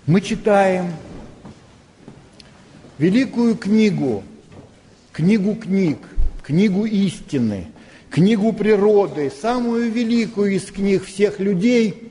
Мы читаем великую книгу, книгу книг, книгу истины, книгу природы, самую великую из книг всех людей.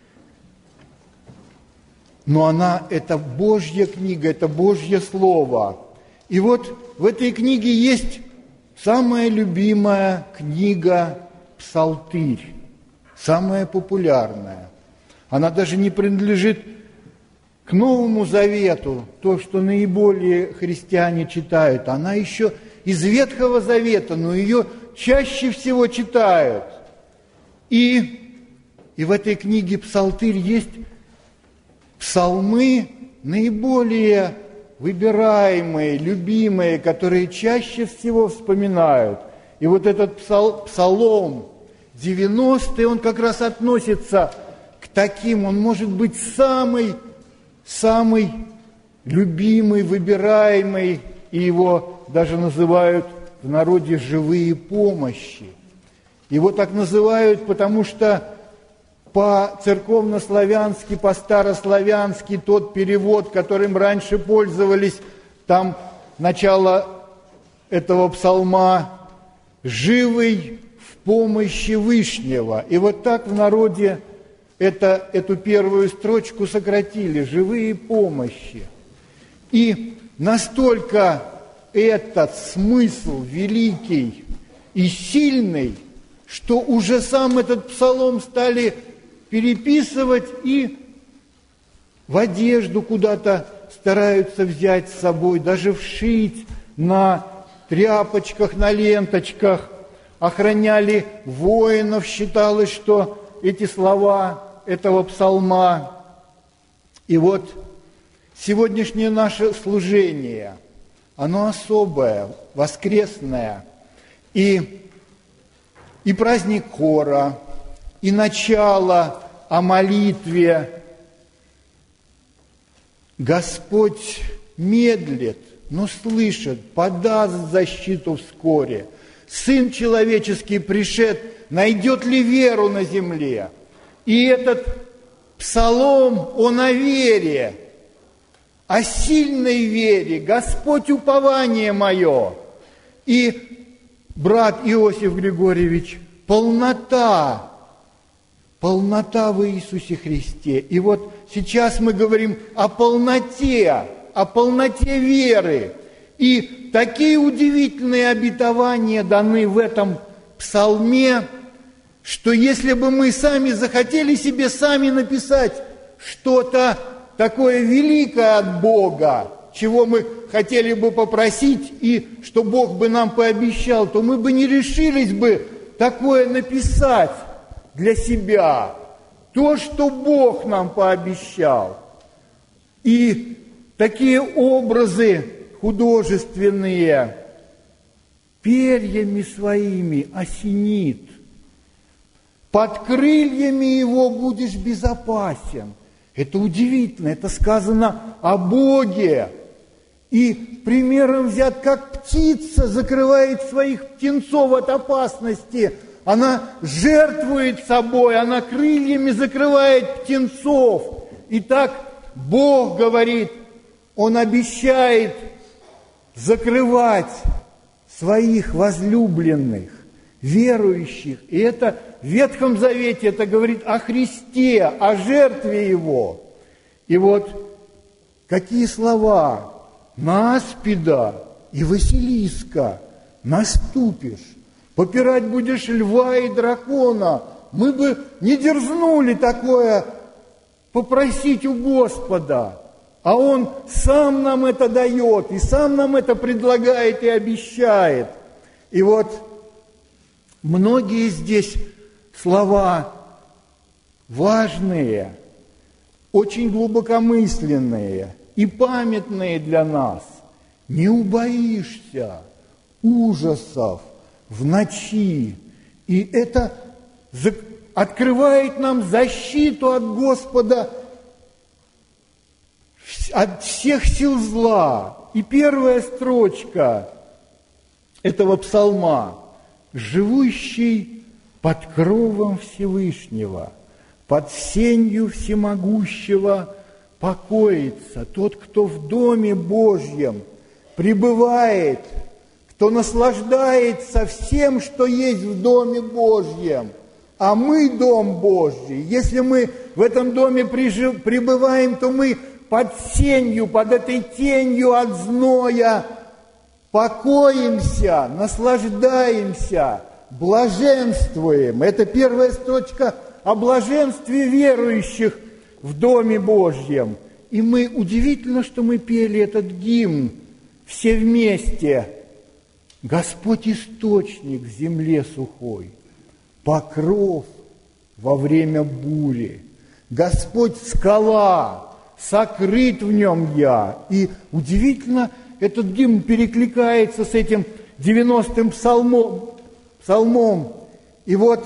Но она – это Божья книга, это Божье Слово. И вот в этой книге есть самая любимая книга «Псалтырь», самая популярная. Она даже не принадлежит к Новому Завету, то, что наиболее христиане читают. Она еще из Ветхого Завета, но ее чаще всего читают. И в этой книге «Псалтырь» есть псалмы наиболее выбираемые, любимые, которые чаще всего вспоминают. И вот этот псалом 90-й, он как раз относится к таким, он может быть самый любимый, выбираемый, и его даже называют в народе «живые помощи». Его так называют, потому что по-церковнославянски, по-старославянски тот перевод, которым раньше пользовались, там начало этого псалма «живый в помощи Вышнего». И вот так в народе эту первую строчку сократили «живые помощи». И настолько этот смысл великий и сильный, что уже сам этот псалом стали переписывать и в одежду куда-то стараются взять с собой, даже вшить на тряпочках, на ленточках. Охраняли воинов, считалось, что эти слова этого псалма. И вот сегодняшнее наше служение, оно особое, воскресное, и праздник хора, и начало о молитве. Господь медлит, но слышит, подаст защиту вскоре. Сын человеческий пришед, найдет ли веру на земле? И этот псалом, он о вере, о сильной вере. Господь упование мое. И брат Иосиф Григорьевич, полнота в Иисусе Христе. И вот сейчас мы говорим о полноте веры. И такие удивительные обетования даны в этом псалме, что если бы мы сами захотели себе сами написать что-то такое великое от Бога, чего мы хотели бы попросить, и что Бог бы нам пообещал, то мы бы не решились бы такое написать для себя. То, что Бог нам пообещал. И такие образы художественные перьями своими осенит. Под крыльями его будешь безопасен. Это удивительно, это сказано о Боге. И примером взят, как птица закрывает своих птенцов от опасности. Она жертвует собой, она крыльями закрывает птенцов. И так Бог говорит, Он обещает закрывать своих возлюбленных, верующих. И это в Ветхом Завете, это говорит о Христе, о жертве Его. И вот какие слова: на аспида и Василиска наступишь, попирать будешь льва и дракона. Мы бы не дерзнули такое попросить у Господа, а Он сам нам это дает, и сам нам это предлагает и обещает. И вот многие здесь слова важные, очень глубокомысленные и памятные для нас. Не убоишься ужасов в ночи. И это открывает нам защиту от Господа, от всех сил зла. И первая строчка этого псалма: «Живущий под кровом Всевышнего, под сенью Всемогущего, покоится, тот, кто в Доме Божьем пребывает, кто наслаждается всем, что есть в Доме Божьем. А мы Дом Божий. Если мы в этом доме пребываем, то мы под сенью, под этой тенью от зноя покоимся, наслаждаемся, блаженствуем. Это первая строчка о блаженстве верующих в Доме Божьем. И мы, удивительно, что мы пели этот гимн все вместе. Господь источник в земле сухой, покров во время бури. Господь скала, сокрыт в нем я. И удивительно, этот гимн перекликается с этим 90-м псалмом. И вот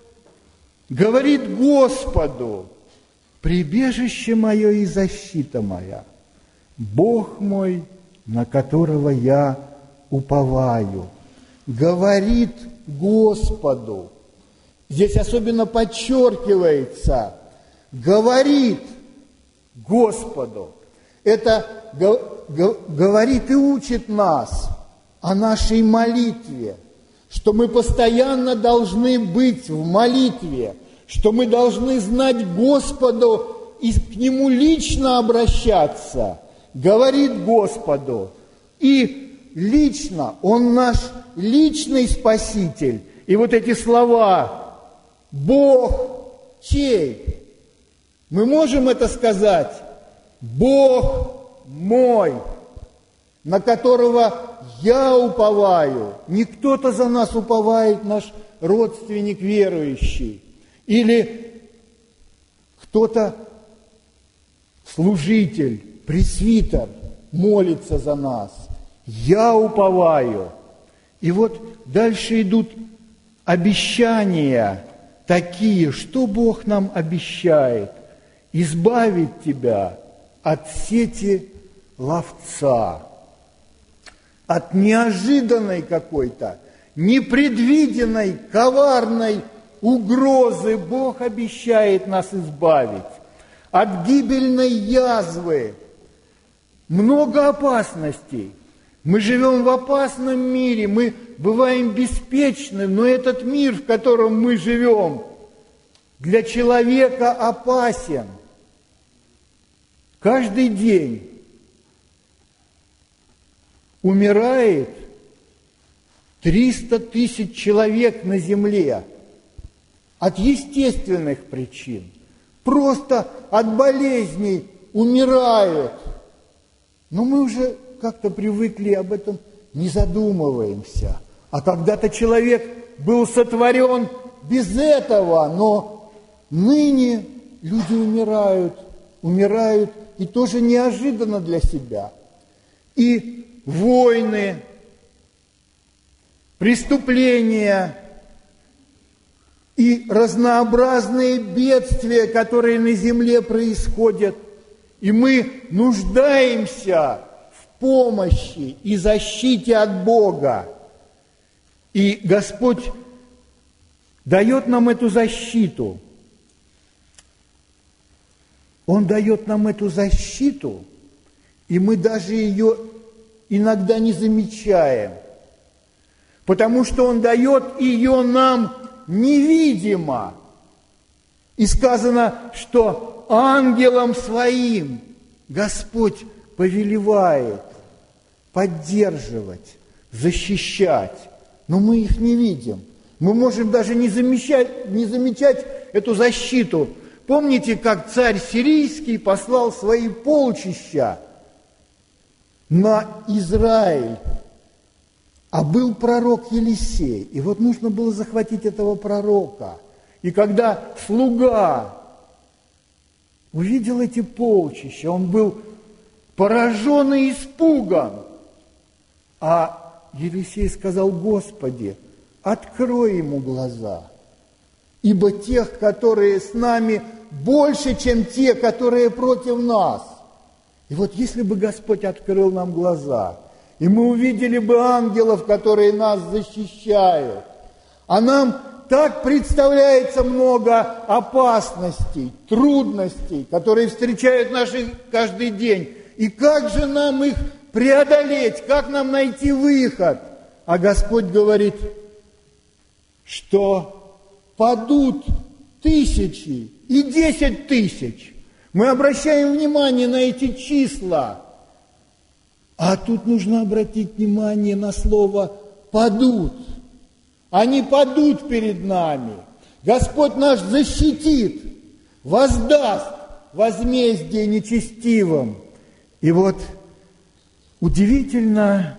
говорит Господу: прибежище мое и защита моя, Бог мой, на которого я уповаю. Говорит Господу. Здесь особенно подчеркивается: говорит Господу. Это говорит и учит нас о нашей молитве, что мы постоянно должны быть в молитве, что мы должны знать Господу и к Нему лично обращаться. Говорит Господу. И лично, Он наш личный Спаситель. И вот эти слова «Бог чей?» Мы можем это сказать? Бог мой, на которого я уповаю. Не кто-то за нас уповает, наш родственник верующий. Или кто-то, служитель, пресвитер, молится за нас. Я уповаю. И вот дальше идут обещания такие, что Бог нам обещает: избавить тебя от сети ловца, от неожиданной какой-то, непредвиденной, коварной угрозы. Бог обещает нас избавить от гибельной язвы. Много опасностей. Мы живем в опасном мире, мы бываем беспечны, но этот мир, в котором мы живем, для человека опасен. Каждый день умирает 300 тысяч человек на земле от естественных причин. Просто от болезней умирают. Но мы уже как-то привыкли, об этом не задумываемся. А когда-то человек был сотворен без этого, но ныне люди умирают, и тоже неожиданно для себя. И войны, преступления и разнообразные бедствия, которые на земле происходят. И мы нуждаемся в помощи и защите от Бога. И Господь дает нам эту защиту. Он дает нам эту защиту, и мы даже ее иногда не замечаем, потому что Он дает ее нам невидимо. И сказано, что ангелам своим Господь повелевает поддерживать, защищать, но мы их не видим. Мы можем даже не замечать эту защиту. Помните, как царь сирийский послал свои полчища на Израиль, а был пророк Елисей. И вот нужно было захватить этого пророка. И когда слуга увидел эти полчища, он был поражен и испуган. А Елисей сказал: Господи, открой ему глаза, ибо тех, которые с нами, больше, чем те, которые против нас. И вот если бы Господь открыл нам глаза, и мы увидели бы ангелов, которые нас защищают, а нам так представляется много опасностей, трудностей, которые встречают наши каждый день. И как же нам их преодолеть, как нам найти выход? А Господь говорит, что падут 1000 и 10 000. Мы обращаем внимание на эти числа. А тут нужно обратить внимание на слово «падут». Они падут перед нами. Господь наш защитит, воздаст возмездие нечестивым. И вот удивительно,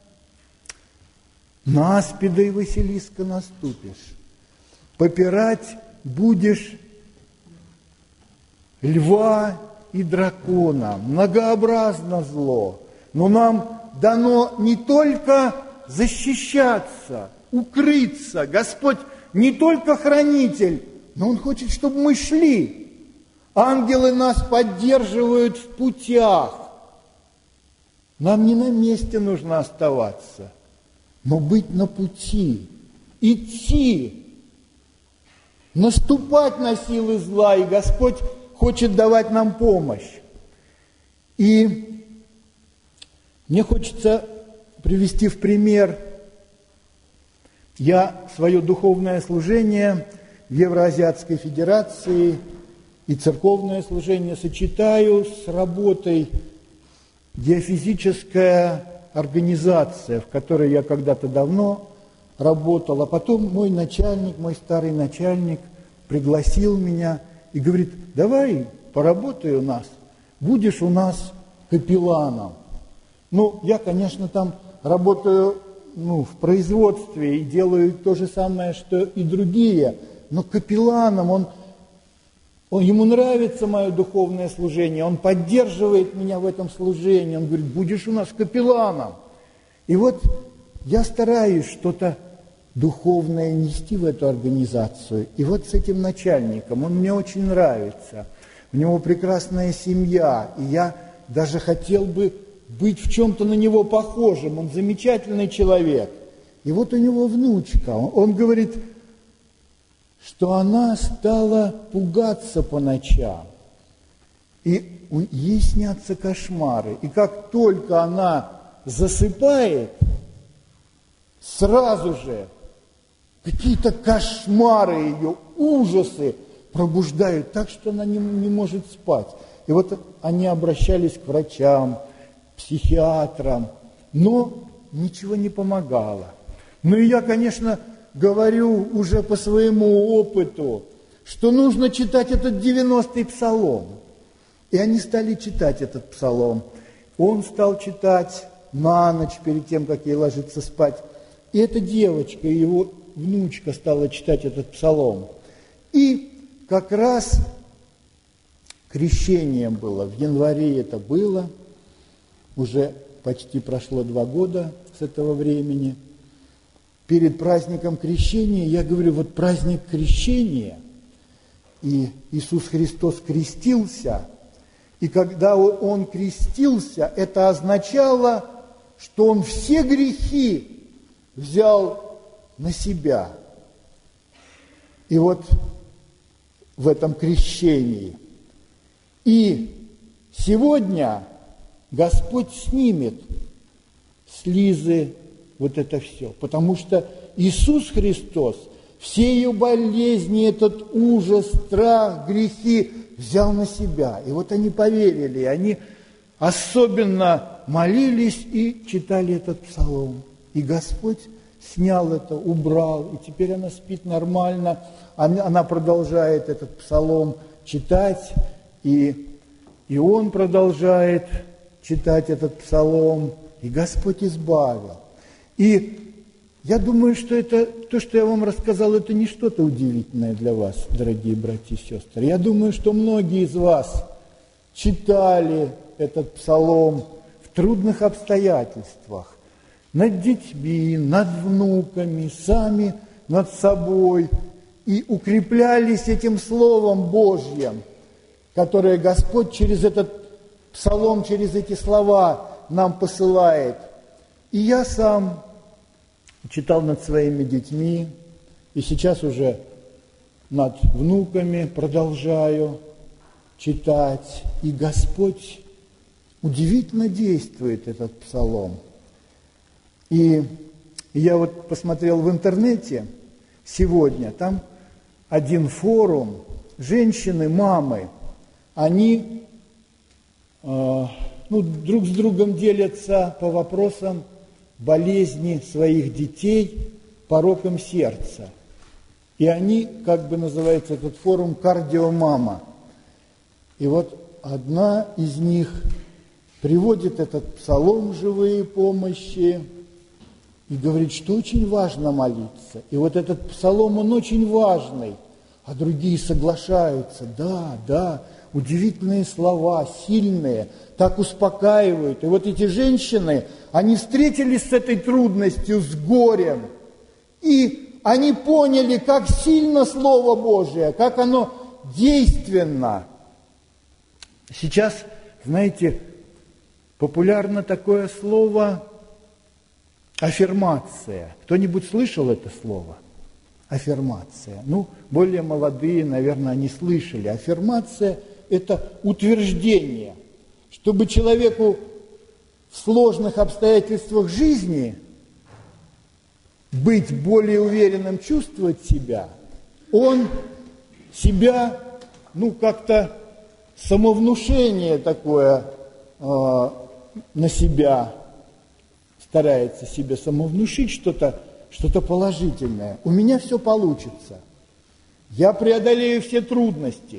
на аспида и Василиска наступишь, попирать будешь льва и дракона, многообразно зло. Но нам дано не только защищаться, укрыться. Господь не только хранитель, но Он хочет, чтобы мы шли. Ангелы нас поддерживают в путях. Нам не на месте нужно оставаться, но быть на пути, идти, наступать на силы зла, и Господь хочет давать нам помощь. И мне хочется привести в пример. Я свое духовное служение в Евроазиатской Федерации и церковное служение сочетаю с работой геофизическая организация, в которой я когда-то давно работал, а потом мой начальник, мой старый начальник пригласил меня и говорит, давай поработай у нас, будешь у нас капелланом. Ну, я, конечно, там работаю в производстве и делаю то же самое, что и другие, но капелланом, ему нравится мое духовное служение, он поддерживает меня в этом служении, он говорит, будешь у нас капелланом. И вот я стараюсь что-то духовное нести в эту организацию. И вот с этим начальником, он мне очень нравится, у него прекрасная семья, и я даже хотел бы быть в чем-то на него похожим, он замечательный человек. И вот у него внучка, он говорит, что она стала пугаться по ночам, и ей снятся кошмары. И как только она засыпает, сразу же какие-то кошмары ее, ужасы пробуждают так, что она не может спать. И вот они обращались к врачам, психиатрам, но ничего не помогало. Ну и я, конечно, говорю уже по своему опыту, что нужно читать этот 90-й псалом. И они стали читать этот псалом. Он стал читать на ночь перед тем, как ей ложиться спать. И эта девочка, его внучка стала читать этот псалом. И как раз крещение было, в январе это было, уже почти прошло 2 года с этого времени. Перед праздником крещения, я говорю, вот праздник крещения, и Иисус Христос крестился, и когда Он крестился, это означало, что Он все грехи взял на себя. И вот в этом крещении. И сегодня Господь снимет с Лизы вот это все, потому что Иисус Христос все ее болезни, этот ужас, страх, грехи взял на себя. И вот они поверили, они особенно молились и читали этот псалом. И Господь снял это, убрал, и теперь она спит нормально, она продолжает этот псалом читать, и он продолжает читать этот псалом, и Господь избавил. И я думаю, что это, то, что я вам рассказал, это не что-то удивительное для вас, дорогие братья и сестры. Я думаю, что многие из вас читали этот псалом в трудных обстоятельствах, над детьми, над внуками, сами над собой, и укреплялись этим Словом Божьим, которое Господь через этот псалом, через эти слова нам посылает. И я сам читал над своими детьми, И сейчас уже над внуками продолжаю читать. И Господь удивительно действует, этот псалом. И я вот посмотрел в интернете сегодня, там один форум, женщины, мамы, они друг с другом делятся по вопросам болезни своих детей, пороком сердца. И они, как бы называется этот форум, «Кардиомама». И вот одна из них приводит этот псалом «Живые помощи» и говорит, что очень важно молиться. И вот этот псалом, он очень важный. А другие соглашаются, да, удивительные слова, сильные, так успокаивают. И вот эти женщины, они встретились с этой трудностью, с горем, и они поняли, как сильно Слово Божие, как оно действенно. Сейчас, знаете, популярно такое слово аффирмация. Кто-нибудь слышал это слово? Аффирмация. Более молодые, наверное, они слышали. Аффирмация – это утверждение, чтобы человеку в сложных обстоятельствах жизни быть более уверенным, чувствовать себя, он себя, как-то самовнушение такое на себя старается себе самовнушить, что-то положительное. У меня все получится. Я преодолею все трудности.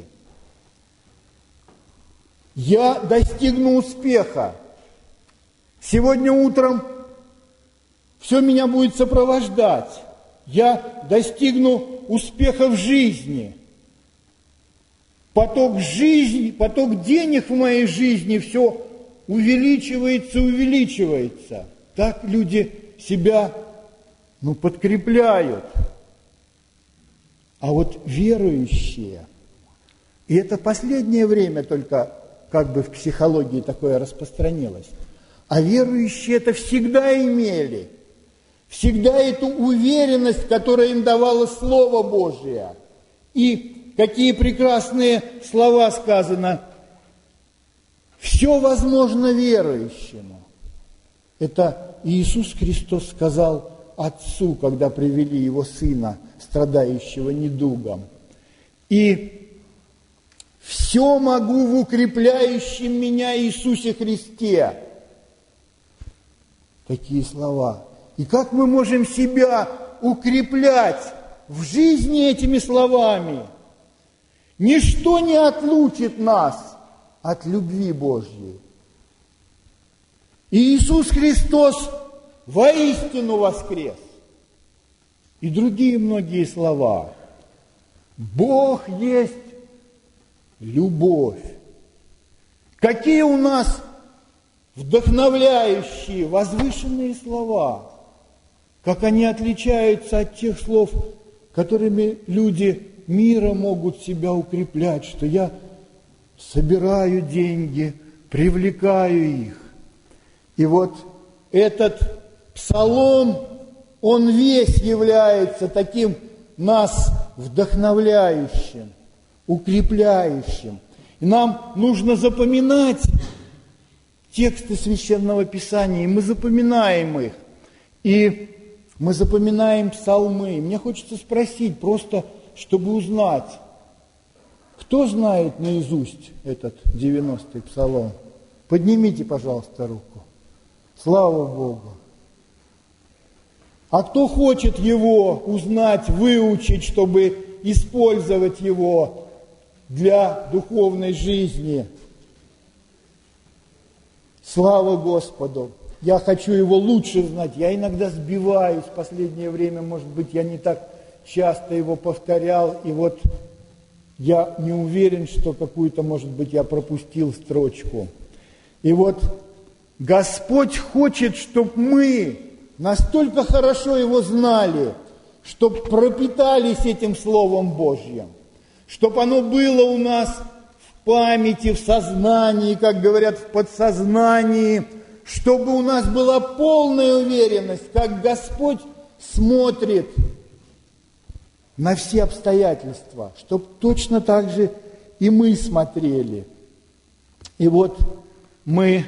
Я достигну успеха. Сегодня утром все меня будет сопровождать. Я достигну успеха в жизни. Поток денег в моей жизни все увеличивается. Так люди себя подкрепляют. А вот верующие, и это последнее время только как бы в психологии такое распространилось, а верующие это всегда имели, всегда эту уверенность, которая им давало Слово Божие. И какие прекрасные слова сказано: «Все возможно верующему». Это Иисус Христос сказал Отцу, когда привели Его Сына, страдающего недугом. И «все могу в укрепляющем меня Иисусе Христе». Такие слова. И как мы можем себя укреплять в жизни этими словами? Ничто не отлучит нас от любви Божьей. И Иисус Христос воистину воскрес. И другие многие слова. Бог есть любовь. Какие у нас вдохновляющие, возвышенные слова. Как они отличаются от тех слов, которыми люди мира могут себя укреплять, что я собираю деньги, привлекаю их. И вот этот псалом, он весь является таким нас вдохновляющим, укрепляющим. И нам нужно запоминать тексты Священного Писания, и мы запоминаем их. И мы запоминаем псалмы. Мне хочется спросить, просто чтобы узнать, кто знает наизусть этот 90-й псалом? Поднимите, пожалуйста, руку. Слава Богу. А кто хочет его узнать, выучить, чтобы использовать его для духовной жизни? Слава Господу! Я хочу его лучше знать. Я иногда сбиваюсь в последнее время, может быть, я не так часто его повторял, и вот я не уверен, что какую-то, может быть, я пропустил строчку. И вот Господь хочет, чтобы мы настолько хорошо Его знали, чтобы пропитались этим Словом Божьим, чтобы оно было у нас в памяти, в сознании, как говорят, в подсознании, чтобы у нас была полная уверенность, как Господь смотрит на все обстоятельства, чтобы точно так же и мы смотрели. И вот мы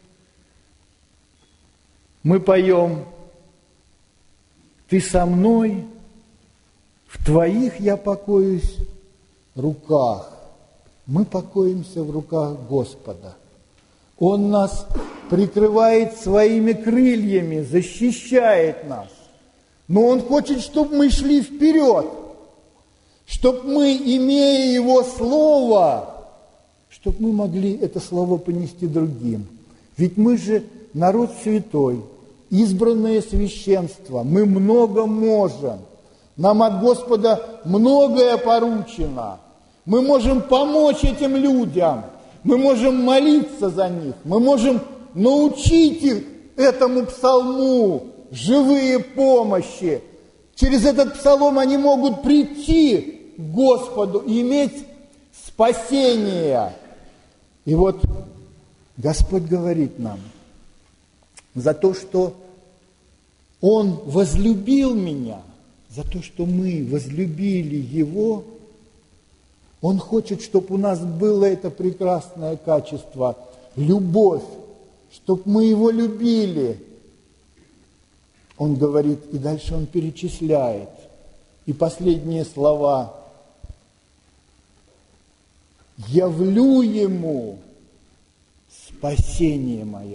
поем: «Ты со мной, в Твоих я покоюсь руках». Мы покоимся в руках Господа. Он нас прикрывает своими крыльями, защищает нас. Но Он хочет, чтобы мы шли вперед, чтобы мы, имея Его Слово, чтобы мы могли это Слово понести другим. Ведь мы же народ святой, избранное священство, мы много можем. Нам от Господа многое поручено. Мы можем помочь этим людям, мы можем молиться за них, мы можем научить их этому псалму, живые помощи. Через этот псалом они могут прийти к Господу и иметь спасение. И вот Господь говорит нам: за то, что Он возлюбил меня, за то, что мы возлюбили Его, Он хочет, чтобы у нас было это прекрасное качество – любовь, чтобы мы Его любили. Он говорит, и дальше Он перечисляет. И последние слова: «Явлю Ему спасение мое,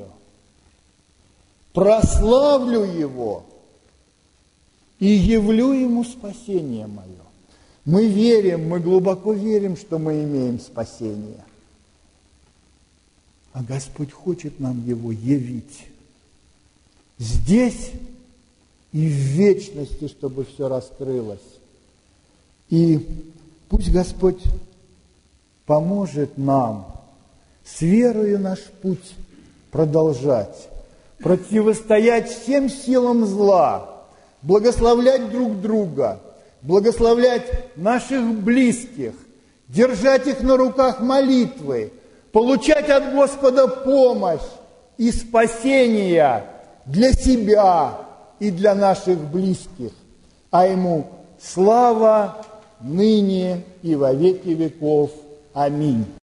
прославлю Его и явлю Ему спасение мое». Мы верим, мы глубоко верим, что мы имеем спасение. А Господь хочет нам его явить здесь и в вечности, чтобы все раскрылось. И пусть Господь поможет нам с верою наш путь продолжать, противостоять всем силам зла, благословлять друг друга, благословлять наших близких, держать их на руках молитвы, получать от Господа помощь и спасение для себя и для наших близких. А Ему слава ныне и во веки веков. Аминь.